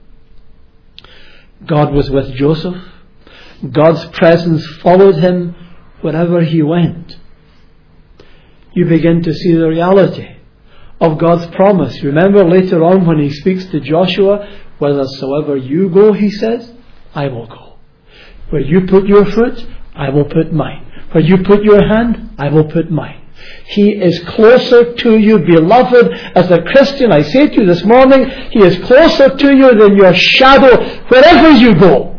God was with Joseph. God's presence followed him wherever he went. You begin to see the reality of God's promise. Remember later on when he speaks to Joshua, whithersoever you go, he says, I will go. Where you put your foot, I will put mine. Where you put your hand, I will put mine. He is closer to you, beloved. As a Christian, I say to you this morning, he is closer to you than your shadow wherever you go.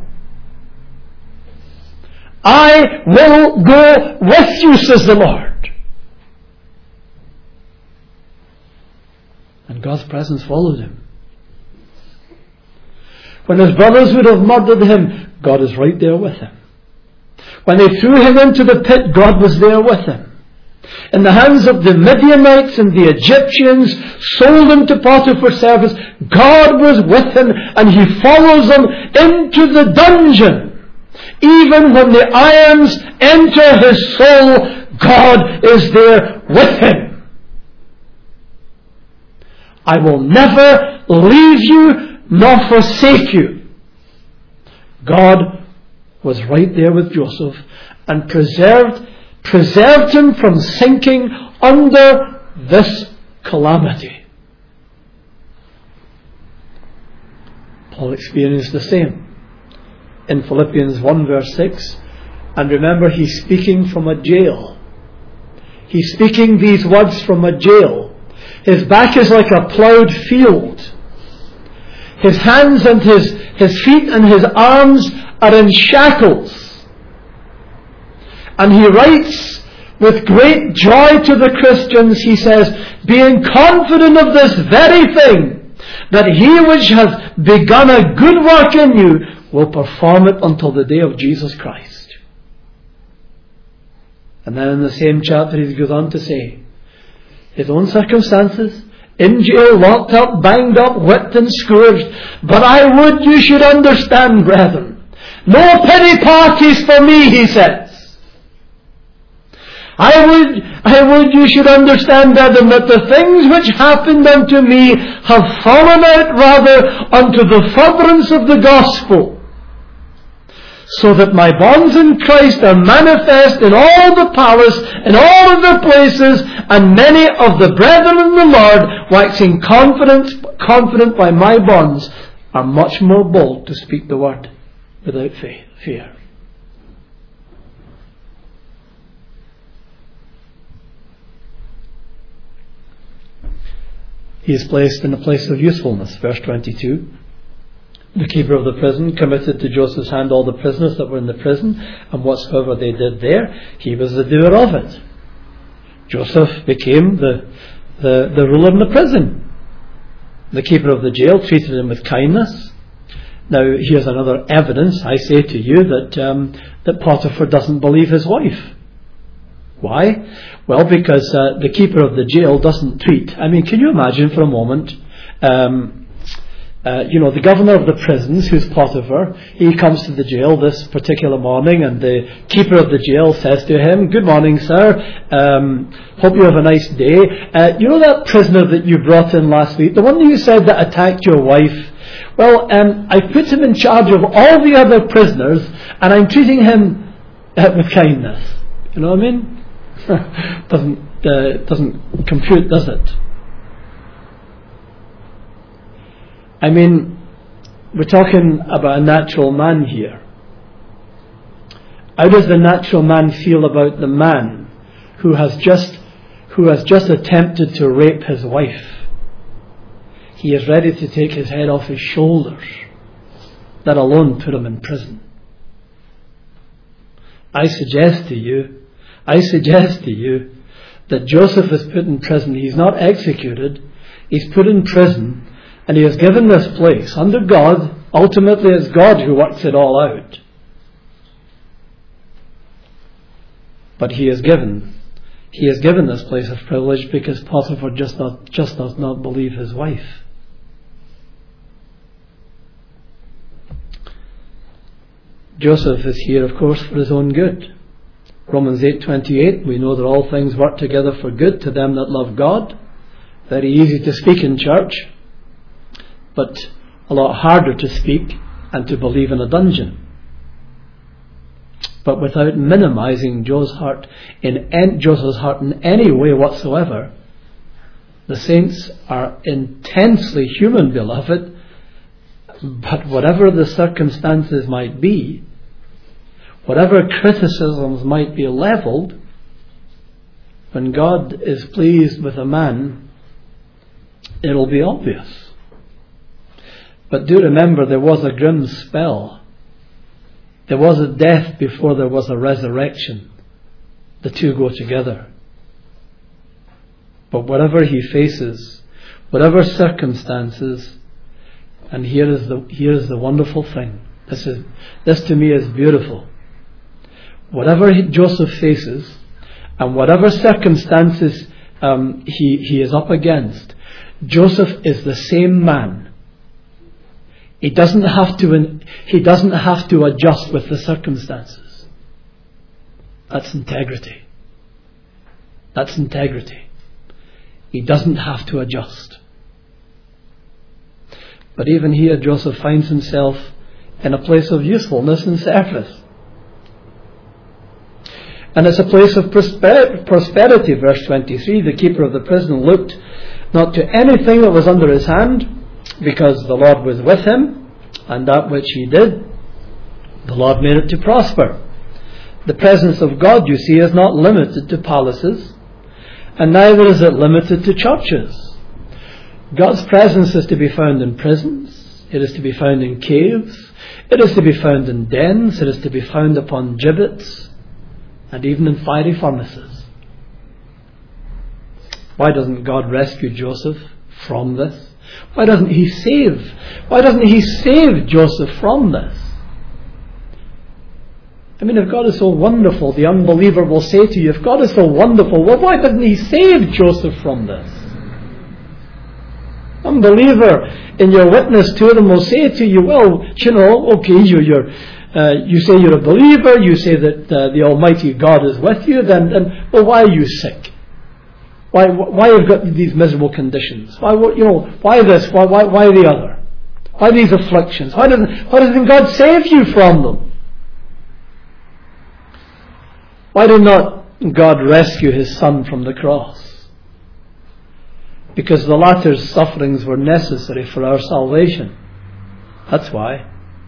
I will go with you, says the Lord. And God's presence followed him. When his brothers would have murdered him, God is right there with him. When they threw him into the pit, God was there with him. In the hands of the Midianites and the Egyptians, sold him to Potiphar's service, God was with him, and he follows them into the dungeon. Even when the irons enter his soul, God is there with him. I will never leave you nor forsake you. God was right there with Joseph and preserved him from sinking under this calamity. Paul experienced the same in Philippians 1 verse 6. And remember, he's speaking from a jail. He's speaking these words from a jail. His back is like a ploughed field. His hands and his feet and his arms are in shackles. And he writes with great joy to the Christians, he says, being confident of this very thing, that he which has begun a good work in you will perform it until the day of Jesus Christ. And then in the same chapter he goes on to say, his own circumstances, in jail, locked up, banged up, whipped and scourged. But I would you should understand, brethren, no pity parties for me, he says. I would you should understand, brethren, that the things which happened unto me have fallen out rather unto the furtherance of the gospel, so that my bonds in Christ are manifest in all the palace, in all of the places, and many of the brethren in the Lord, waxing confident by my bonds, are much more bold to speak the word without fear. He is placed in a place of usefulness. Verse 22. The keeper of the prison committed to Joseph's hand all the prisoners that were in the prison, and whatsoever they did there, he was the doer of it. Joseph became the ruler in the prison. The keeper of the jail treated him with kindness. Now here's another evidence, I say to you, that Potiphar doesn't believe his wife. Why? Well, because the keeper of the jail doesn't treat. I mean, can you imagine for a moment the governor of the prisons, who's Potiphar, he comes to the jail this particular morning, and the keeper of the jail says to him, "Good morning, sir. Hope you have a nice day. That prisoner that you brought in last week, the one that you said that attacked your wife? Well, I put him in charge of all the other prisoners, and I'm treating him with kindness." You know what I mean? Doesn't compute, does it? I mean, we're talking about a natural man here. How does the natural man feel about the man who has just attempted to rape his wife? He is ready to take his head off his shoulders. That alone put him in prison. I suggest to you that Joseph is put in prison. He's not executed. He's put in prison. And he is given this place under God. Ultimately, it's God who works it all out. But he is given this place of privilege because Potiphar just does not believe his wife. Joseph is here, of course, for his own good. Romans 8:28, we know that all things work together for good to them that love God. Very easy to speak in church, but a lot harder to speak and to believe in a dungeon. But without minimizing Joseph's heart in any way whatsoever, the saints are intensely human, beloved. But whatever the circumstances might be, whatever criticisms might be levelled, when God is pleased with a man, it'll be obvious. But do remember, there was a grim spell. There was a death before there was a resurrection. The two go together. But whatever he faces, whatever circumstances, and here is the wonderful thing. This to me is beautiful. Whatever Joseph faces, and whatever circumstances he is up against, Joseph is the same man. He doesn't have to adjust with the circumstances. That's integrity. That's integrity. He doesn't have to adjust. But even here, Joseph finds himself in a place of usefulness and service. And it's a place of prosperity. Verse 23, the keeper of the prison looked not to anything that was under his hand, because the Lord was with him, and that which he did, the Lord made it to prosper. The presence of God, you see, is not limited to palaces, and neither is it limited to churches. God's presence is to be found in prisons, it is to be found in caves, it is to be found in dens, it is to be found upon gibbets, and even in fiery furnaces. Why doesn't God rescue Joseph from this? Why doesn't he save Joseph from this? I mean, if God is so wonderful, the unbeliever will say to you, if God is so wonderful, well, why doesn't he save Joseph from this? Unbeliever, in your witness to them, will say to you, well, okay, you say you're a believer, you say that the Almighty God is with you, then well, why are you sick? Why have you got these miserable conditions? Why this? Why the other? Why these afflictions? Why doesn't God save you from them? Why did not God rescue his Son from the cross? Because the latter's sufferings were necessary for our salvation. That's why.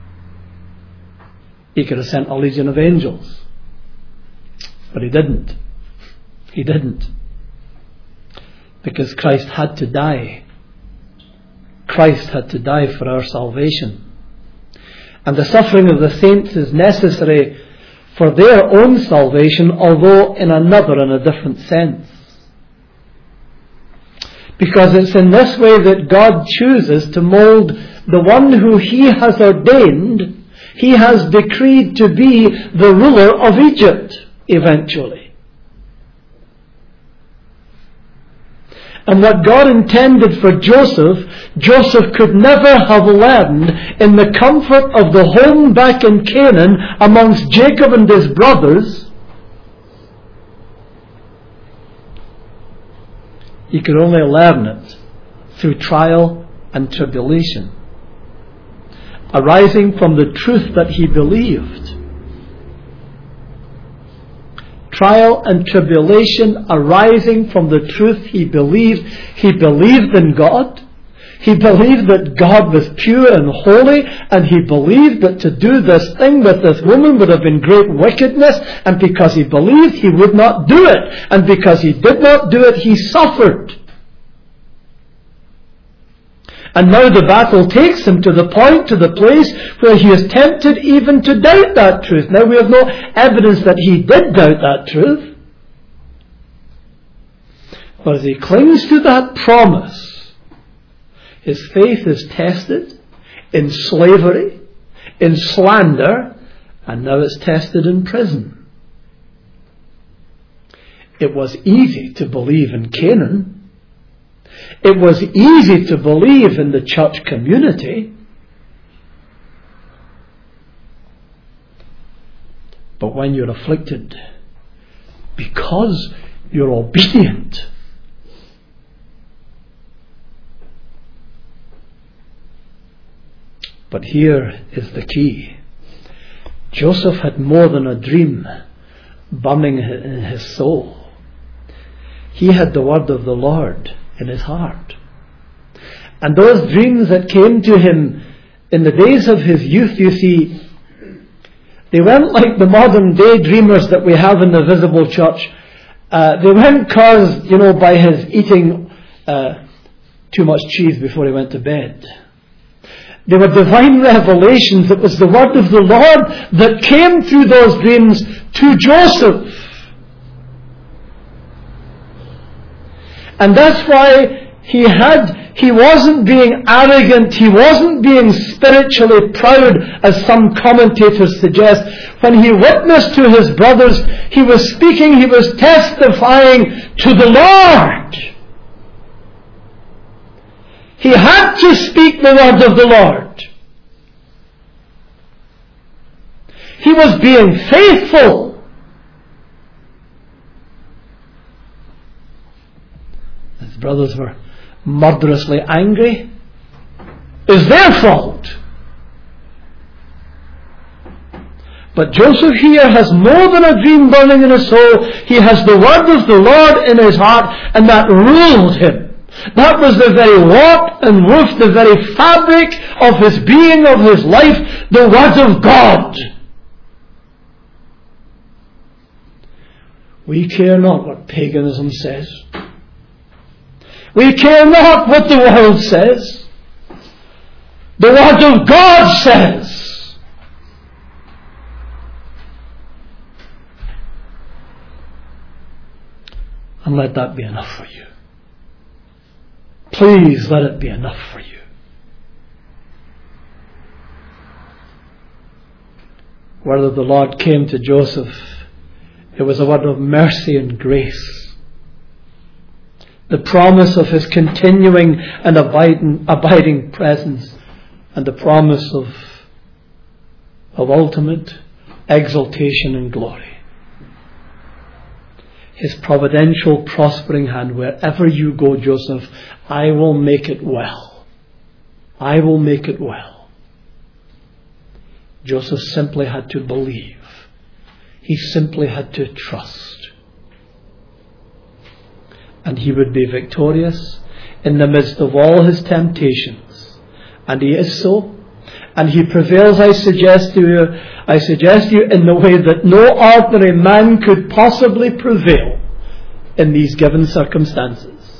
He could have sent a legion of angels. But he didn't. He didn't. Because Christ had to die. Christ had to die for our salvation. And the suffering of the saints is necessary for their own salvation, although in a different sense. Because it's in this way that God chooses to mould the one who he has ordained, he has decreed to be the ruler of Egypt eventually. And what God intended for Joseph, Joseph could never have learned in the comfort of the home back in Canaan amongst Jacob and his brothers. He could only learn it through trial and tribulation, arising from the truth that he believed. Trial and tribulation arising from the truth he believed. He believed in God. He believed that God was pure and holy, and he believed that to do this thing with this woman would have been great wickedness, and because he believed, he would not do it. And because he did not do it, he suffered. And now the battle takes him to the point, to the place where he is tempted even to doubt that truth. Now we have no evidence that he did doubt that truth. But as he clings to that promise, his faith is tested in slavery, in slander, and now it's tested in prison. It was easy to believe in Canaan. It was easy to believe in the church community. But when you're afflicted because you're obedient, but here is the key. Joseph had more than a dream burning in his soul. He had the word of the Lord in his heart. And those dreams that came to him in the days of his youth, you see, they weren't like the modern day dreamers that we have in the visible church. They weren't caused, by his eating too much cheese before he went to bed. They were divine revelations. It was the word of the Lord that came through those dreams to Joseph. And that's why he wasn't being arrogant, he wasn't being spiritually proud, as some commentators suggest. When he witnessed to his brothers, he was speaking, he was testifying to the Lord. He had to speak the word of the Lord. He was being faithful. His brothers were murderously angry. It's their fault. But Joseph here has more than a dream burning in his soul. He has the word of the Lord in his heart, and that ruled him. That was the very warp and woof, the very fabric of his being, of his life, the word of God. We care not what paganism says. We care not what the world says. The word of God says. And let that be enough for you. Please let it be enough for you. Word of the Lord came to Joseph. It was a word of mercy and grace. The promise of his continuing and abiding presence, and the promise of ultimate exaltation and glory. His providential prospering hand. Wherever you go, Joseph, I will make it well. I will make it well. Joseph simply had to believe. He simply had to trust. And he would be victorious in the midst of all his temptations. And he is so. And he prevails, I suggest to you, in the way that no ordinary man could possibly prevail in these given circumstances.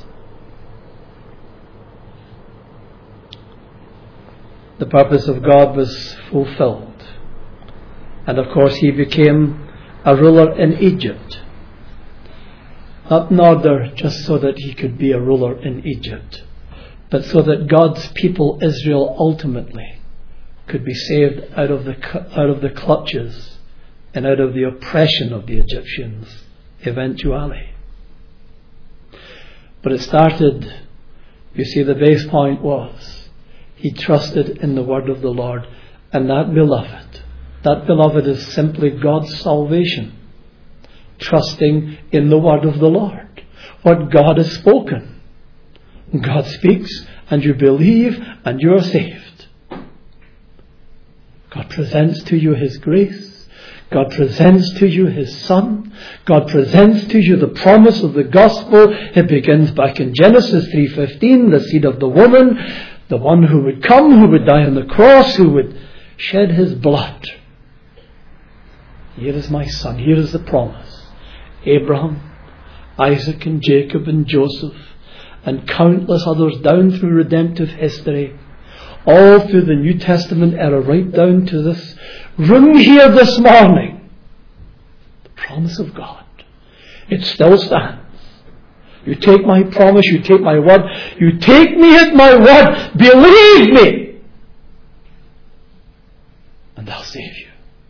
The purpose of God was fulfilled. And of course he became a ruler in Egypt. Not in order just so that he could be a ruler in Egypt, but so that God's people, Israel, ultimately could be saved out of the clutches and out of the oppression of the Egyptians eventually. But it started, you see, the base point was he trusted in the word of the Lord. And that beloved is simply God's salvation. Trusting in the word of the Lord. What God has spoken. God speaks and you believe and you are saved. God presents to you His grace. God presents to you His Son. God presents to you the promise of the gospel. It begins back in Genesis 3:15, the seed of the woman, the one who would come, who would die on the cross, who would shed His blood. Here is my son. Here is the promise. Abraham, Isaac and Jacob and Joseph and countless others down through redemptive history, all through the New Testament era, right down to this room here this morning. The promise of God. It still stands. You take my promise, you take my word, you take me at my word, believe me, and I'll save you.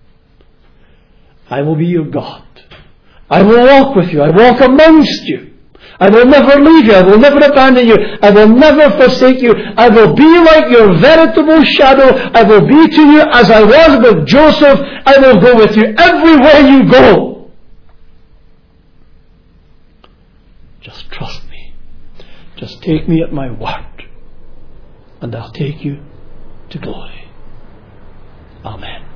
I will be your God. I will walk with you. I walk amongst you. I will never leave you. I will never abandon you. I will never forsake you. I will be like your veritable shadow. I will be to you as I was with Joseph. I will go with you everywhere you go. Just trust me. Just take me at my word. And I'll take you to glory. Amen.